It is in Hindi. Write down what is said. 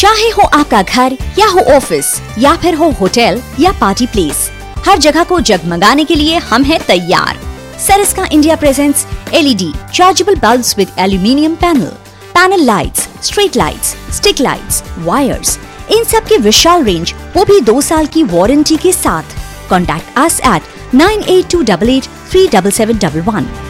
चाहे हो आपका घर या हो ऑफिस या फिर हो होटल या पार्टी प्लेस, हर जगह को जगमगाने के लिए हम हैं तैयार। Sereska India presents LED chargeable bulbs with aluminium panel lights, street lights, stick lights, wires, इन सब की विशाल रेंज, वो भी 2 साल की वारंटी के साथ। Contact us at 9828837711।